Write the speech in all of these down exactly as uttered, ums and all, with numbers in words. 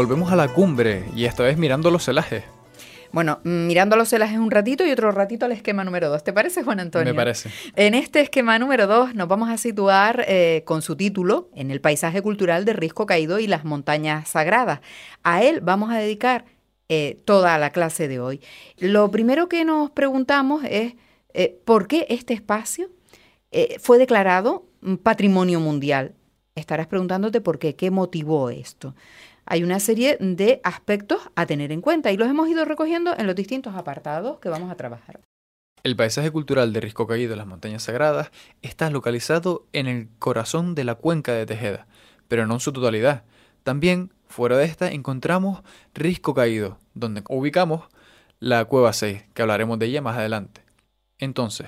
volvemos a la cumbre y esta vez mirando los celajes. Bueno, mirando los celajes un ratito y otro ratito al esquema número dos. ¿Te parece, Juan Antonio? Me parece. En este esquema número dos nos vamos a situar eh, con su título en el paisaje cultural de Risco Caído y las montañas sagradas. A él vamos a dedicar eh, toda la clase de hoy. Lo primero que nos preguntamos es eh, ¿por qué este espacio eh, fue declarado Patrimonio Mundial? Estarás preguntándote por qué, qué motivó esto. Hay una serie de aspectos a tener en cuenta y los hemos ido recogiendo en los distintos apartados que vamos a trabajar. El paisaje cultural de Risco Caído, las montañas sagradas, está localizado en el corazón de la cuenca de Tejeda, pero no en su totalidad. También, fuera de esta, encontramos Risco Caído, donde ubicamos la Cueva seis, que hablaremos de ella más adelante. Entonces,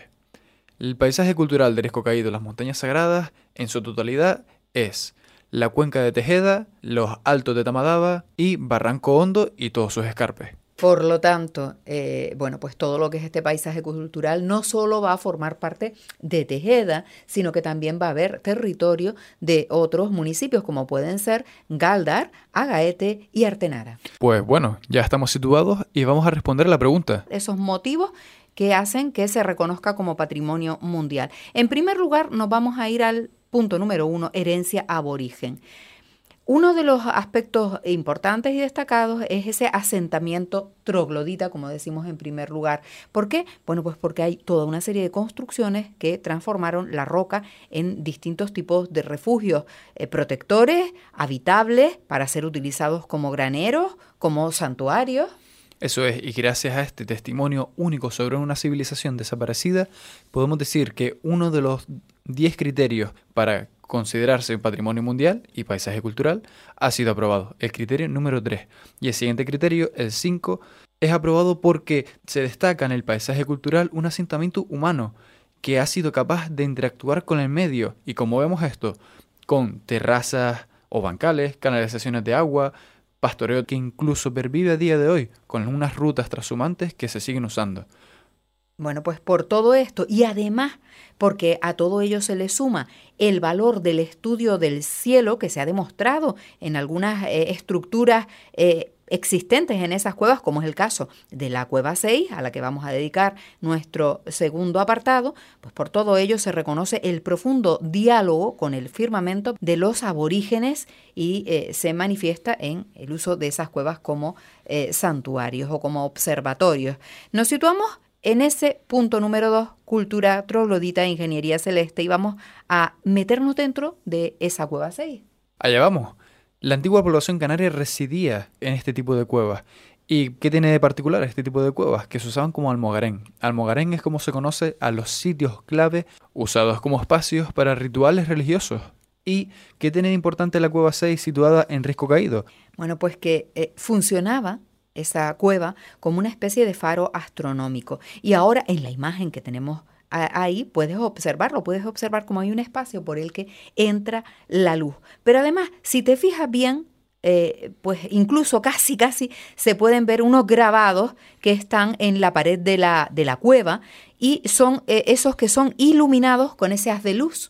el paisaje cultural de Risco Caído, las montañas sagradas, en su totalidad es la cuenca de Tejeda, los altos de Tamadaba y Barranco Hondo y todos sus escarpes. Por lo tanto, eh, bueno, pues todo lo que es este paisaje cultural no solo va a formar parte de Tejeda, sino que también va a haber territorio de otros municipios como pueden ser Gáldar, Agaete y Artenara. Pues bueno, ya estamos situados y vamos a responder a la pregunta. Esos motivos que hacen que se reconozca como patrimonio mundial. En primer lugar, nos vamos a ir al punto número uno, herencia aborigen. Uno de los aspectos importantes y destacados es ese asentamiento troglodita, como decimos en primer lugar. ¿Por qué? Bueno, pues porque hay toda una serie de construcciones que transformaron la roca en distintos tipos de refugios eh, protectores, habitables, para ser utilizados como graneros, como santuarios. Eso es, y gracias a este testimonio único sobre una civilización desaparecida, podemos decir que uno de los diez criterios para considerarse patrimonio mundial y paisaje cultural ha sido aprobado, el criterio número tres. Y el siguiente criterio, el cinco, es aprobado porque se destaca en el paisaje cultural un asentamiento humano que ha sido capaz de interactuar con el medio, y como vemos esto, con terrazas o bancales, canalizaciones de agua, pastoreo que incluso pervive a día de hoy, con unas rutas trashumantes que se siguen usando. Bueno, pues por todo esto y además porque a todo ello se le suma el valor del estudio del cielo que se ha demostrado en algunas eh, estructuras eh, existentes en esas cuevas, como es el caso de la Cueva seis, a la que vamos a dedicar nuestro segundo apartado, pues por todo ello se reconoce el profundo diálogo con el firmamento de los aborígenes y eh, se manifiesta en el uso de esas cuevas como eh, santuarios o como observatorios. Nos situamos en ese punto número dos, cultura troglodita e ingeniería celeste, y vamos a meternos dentro de esa Cueva seis. Allá vamos. La antigua población canaria residía en este tipo de cuevas. ¿Y qué tiene de particular este tipo de cuevas? Que se usaban como almogarén. Almogarén es como se conoce a los sitios clave usados como espacios para rituales religiosos. ¿Y qué tiene de importante la Cueva seis situada en Risco Caído? Bueno, pues que eh, funcionaba esa cueva como una especie de faro astronómico. Y ahora en la imagen que tenemos ahí puedes observarlo, puedes observar como hay un espacio por el que entra la luz. Pero además, si te fijas bien, eh, pues incluso casi, casi se pueden ver unos grabados que están en la pared de la, de la cueva y son eh, esos que son iluminados con ese haz de luz.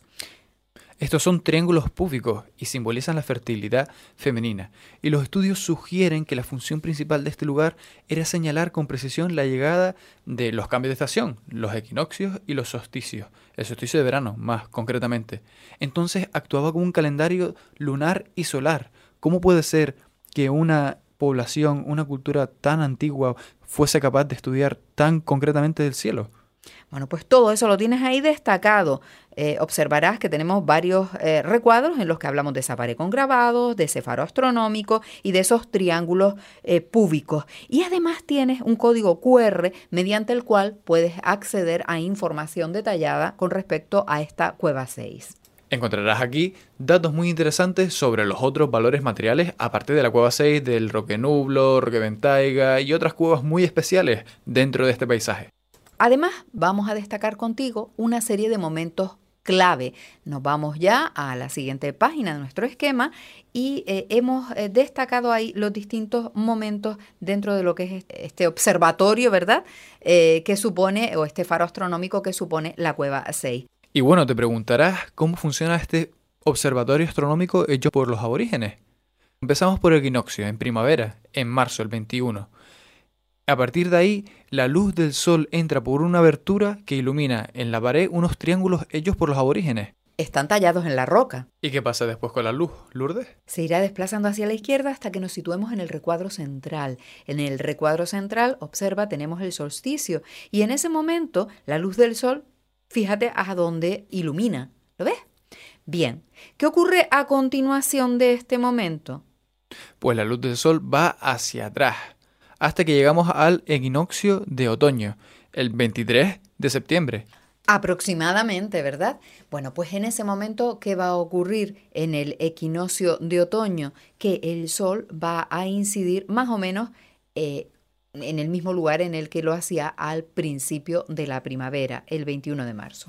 Estos son triángulos púbicos y simbolizan la fertilidad femenina, y los estudios sugieren que la función principal de este lugar era señalar con precisión la llegada de los cambios de estación, los equinoccios y los solsticios, el solsticio de verano más concretamente. Entonces actuaba como un calendario lunar y solar. ¿Cómo puede ser que una población, una cultura tan antigua fuese capaz de estudiar tan concretamente del cielo? Bueno, pues todo eso lo tienes ahí destacado. Eh, observarás que tenemos varios eh, recuadros en los que hablamos de esa pared con grabados, de ese faro astronómico y de esos triángulos eh, púbicos. Y además tienes un código cu erre mediante el cual puedes acceder a información detallada con respecto a esta Cueva seis. Encontrarás aquí datos muy interesantes sobre los otros valores materiales aparte de la Cueva seis, del Roque Nublo, Roque Ventaiga y otras cuevas muy especiales dentro de este paisaje. Además, vamos a destacar contigo una serie de momentos clave. Nos vamos ya a la siguiente página de nuestro esquema y eh, hemos eh, destacado ahí los distintos momentos dentro de lo que es este observatorio, ¿verdad? Eh, que supone, o este faro astronómico que supone la Cueva seis. Y bueno, te preguntarás cómo funciona este observatorio astronómico hecho por los aborígenes. Empezamos por el equinoccio, en primavera, en marzo, el veintiuno. A partir de ahí, la luz del sol entra por una abertura que ilumina en la pared unos triángulos hechos por los aborígenes. Están tallados en la roca. ¿Y qué pasa después con la luz, Lourdes? Se irá desplazando hacia la izquierda hasta que nos situemos en el recuadro central. En el recuadro central, observa, tenemos el solsticio. Y en ese momento, la luz del sol, fíjate a dónde ilumina. ¿Lo ves? Bien. ¿Qué ocurre a continuación de este momento? Pues la luz del sol va hacia atrás, hasta que llegamos al equinoccio de otoño, el veintitrés de septiembre. Aproximadamente, ¿verdad? Bueno, pues en ese momento, ¿qué va a ocurrir en el equinoccio de otoño? Que el sol va a incidir más o menos eh, en el mismo lugar en el que lo hacía al principio de la primavera, el veintiuno de marzo.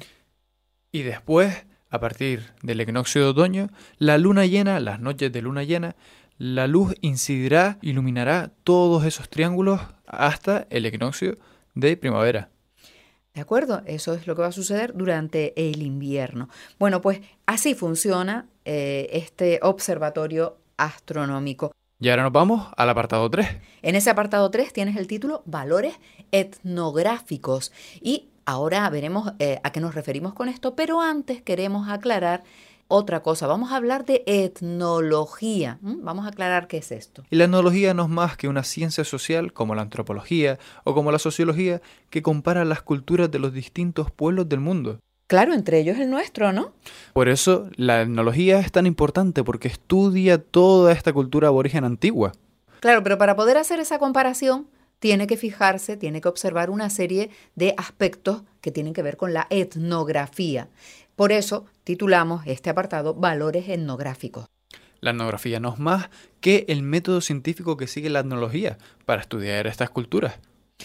Y después, a partir del equinoccio de otoño, la luna llena, las noches de luna llena, la luz incidirá, iluminará todos esos triángulos hasta el equinoccio de primavera. ¿De acuerdo? Eso es lo que va a suceder durante el invierno. Bueno, pues así funciona eh, este observatorio astronómico. Y ahora nos vamos al apartado tres. En ese apartado tres tienes el título Valores etnográficos. Y ahora veremos eh, a qué nos referimos con esto, pero antes queremos aclarar otra cosa. Vamos a hablar de etnología. ¿Mm? Vamos a aclarar qué es esto. Y la etnología no es más que una ciencia social como la antropología o como la sociología que compara las culturas de los distintos pueblos del mundo. Claro, entre ellos el nuestro, ¿no? Por eso la etnología es tan importante porque estudia toda esta cultura aborigen antigua. Claro, pero para poder hacer esa comparación tiene que fijarse, tiene que observar una serie de aspectos que tienen que ver con la etnografía. Por eso titulamos este apartado Valores etnográficos. La etnografía no es más que el método científico que sigue la etnología para estudiar estas culturas.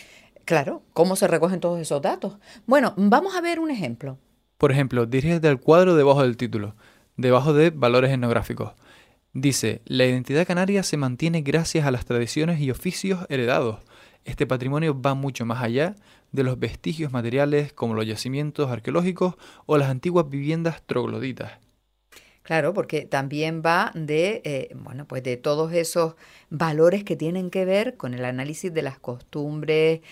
Claro, ¿cómo se recogen todos esos datos? Bueno, vamos a ver un ejemplo. Por ejemplo, dirígete al cuadro debajo del título, debajo de Valores etnográficos. Dice, la identidad canaria se mantiene gracias a las tradiciones y oficios heredados. Este patrimonio va mucho más allá de los vestigios materiales como los yacimientos arqueológicos o las antiguas viviendas trogloditas. Claro, porque también va de, eh, bueno, pues de todos esos valores que tienen que ver con el análisis de las costumbres,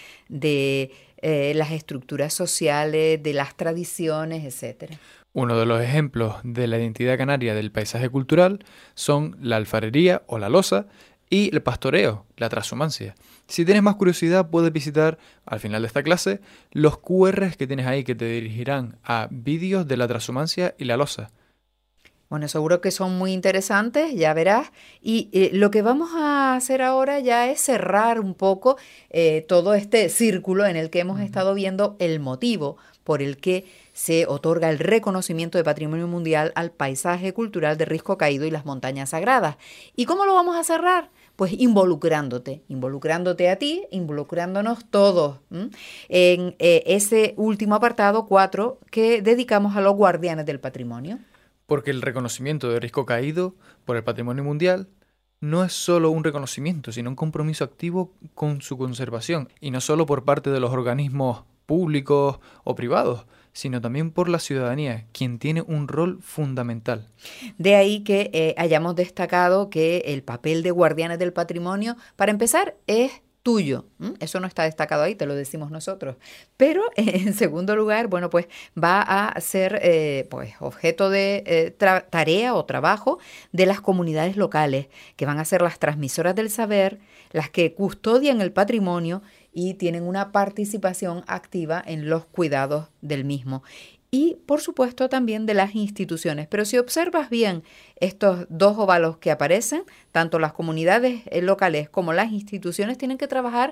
de eh, las estructuras sociales, de las tradiciones, etcétera. Uno de los ejemplos de la identidad canaria del paisaje cultural son la alfarería o la loza y el pastoreo, la trashumancia. Si tienes más curiosidad, puedes visitar al final de esta clase los cu erres que tienes ahí que te dirigirán a vídeos de la trashumancia y la loza. Bueno, seguro que son muy interesantes, ya verás. Y eh, lo que vamos a hacer ahora ya es cerrar un poco eh, todo este círculo en el que hemos estado viendo el motivo por el que se otorga el reconocimiento de Patrimonio Mundial al paisaje cultural de Risco Caído y las montañas sagradas. ¿Y cómo lo vamos a cerrar? Pues involucrándote, involucrándote a ti, involucrándonos todos ¿m? en eh, ese último apartado cuatro que dedicamos a los guardianes del patrimonio. Porque el reconocimiento de Risco Caído por el Patrimonio Mundial no es solo un reconocimiento, sino un compromiso activo con su conservación, y no solo por parte de los organismos públicos o privados, sino también por la ciudadanía, quien tiene un rol fundamental. De ahí que eh, hayamos destacado que el papel de guardianes del patrimonio, para empezar, es tuyo. ¿Mm? Eso no está destacado ahí, te lo decimos nosotros. Pero, en segundo lugar, bueno, pues va a ser eh, pues, objeto de eh, tra- tarea o trabajo de las comunidades locales, que van a ser las transmisoras del saber, las que custodian el patrimonio y tienen una participación activa en los cuidados del mismo. Y, por supuesto, también de las instituciones. Pero si observas bien estos dos óvalos que aparecen, tanto las comunidades locales como las instituciones tienen que trabajar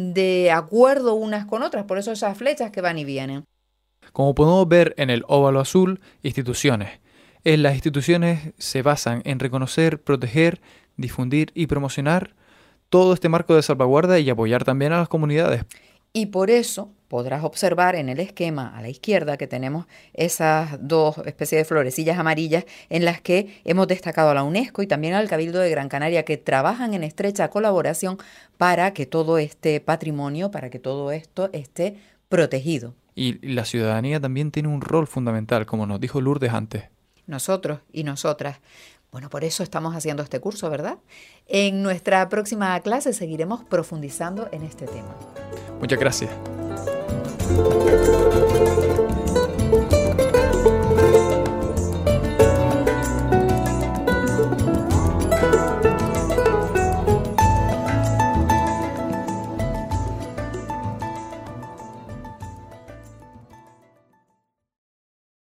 de acuerdo unas con otras. Por eso esas flechas que van y vienen. Como podemos ver en el óvalo azul, instituciones. En las instituciones se basan en reconocer, proteger, difundir y promocionar todo este marco de salvaguarda y apoyar también a las comunidades. Y por eso podrás observar en el esquema a la izquierda que tenemos esas dos especies de florecillas amarillas en las que hemos destacado a la UNESCO y también al Cabildo de Gran Canaria, que trabajan en estrecha colaboración para que todo este patrimonio, para que todo esto esté protegido. Y la ciudadanía también tiene un rol fundamental, como nos dijo Lourdes antes. Nosotros y nosotras. Bueno, por eso estamos haciendo este curso, ¿verdad? En nuestra próxima clase seguiremos profundizando en este tema. Muchas gracias.